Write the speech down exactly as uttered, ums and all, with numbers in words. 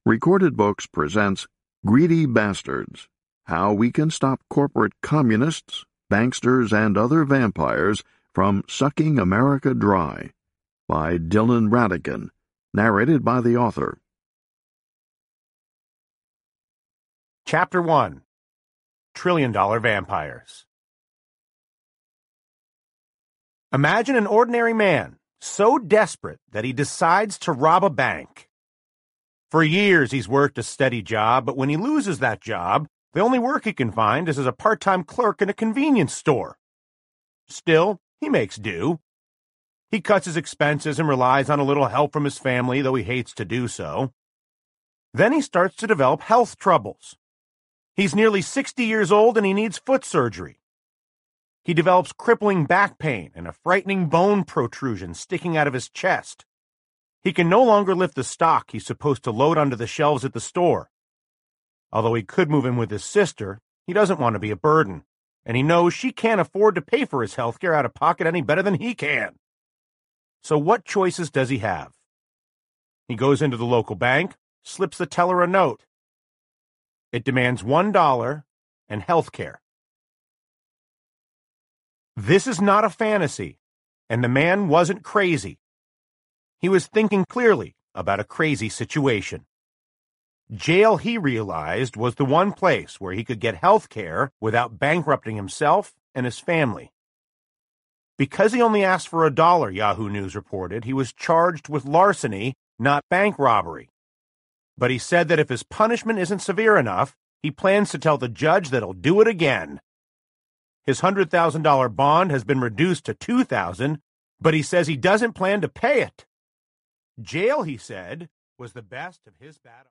Recorded Books presents Greedy Bastards: How We Can Stop Corporate Communists, Banksters, and Other Vampires from Sucking America Dry, by Dylan Ratigan, narrated by the author. Chapter one. Trillion Dollar Vampires. Imagine an ordinary man, so desperate that he decides to rob a bank. For years he's worked a steady job, but when he loses that job, the only work he can find is as a part-time clerk in a convenience store. Still, he makes do. He cuts his expenses and relies on a little help from his family, though he hates to do so. Then he starts to develop health troubles. He's nearly sixty years old and he needs foot surgery. He develops crippling back pain and a frightening bone protrusion sticking out of his chest. He can no longer lift the stock he's supposed to load onto the shelves at the store. Although he could move in with his sister, he doesn't want to be a burden, and he knows she can't afford to pay for his health care out of pocket any better than he can. So what choices does he have? He goes into the local bank, slips the teller a note. It demands one dollar and health care. This is not a fantasy, and the man wasn't crazy. He was thinking clearly about a crazy situation. Jail, he realized, was the one place where he could get health care without bankrupting himself and his family. Because he only asked for a dollar, Yahoo News reported, he was charged with larceny, not bank robbery. But he said that if his punishment isn't severe enough, he plans to tell the judge that he'll do it again. His one hundred thousand dollars bond has been reduced to two thousand dollars, but he says he doesn't plan to pay it. Jail, he said, was the best of his battle.